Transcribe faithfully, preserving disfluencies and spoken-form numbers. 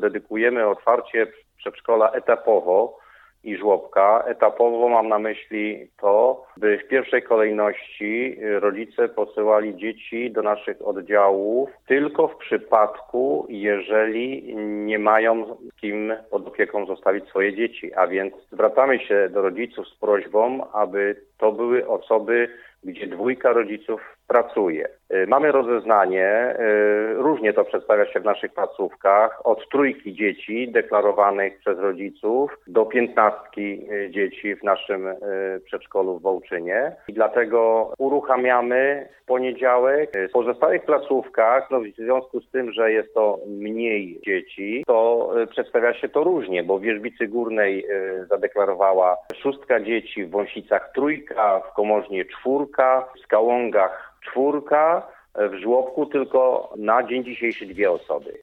dedykujemy otwarcie przedszkola etapowo i żłobka. Etapowo mam na myśli to, by w pierwszej kolejności rodzice posyłali dzieci do naszych oddziałów tylko w przypadku, jeżeli nie mają z kim pod opieką zostawić swoje dzieci. A więc zwracamy się do rodziców z prośbą, aby to były osoby, gdzie dwójka rodziców pracuje. Mamy rozeznanie, różnie to przedstawia się w naszych placówkach, od trójki dzieci deklarowanych przez rodziców do piętnastki dzieci w naszym przedszkolu w Wołczynie. I dlatego uruchamiamy w poniedziałek. W pozostałych placówkach, no w związku z tym, że jest to mniej dzieci, to przedstawia się to różnie, bo w Wierzbicy Górnej zadeklarowała szóstka dzieci, w Wąsicach trójka, w Komorznie czwórka, w Skałągach czwórka, w żłobku tylko na dzień dzisiejszy dwie osoby.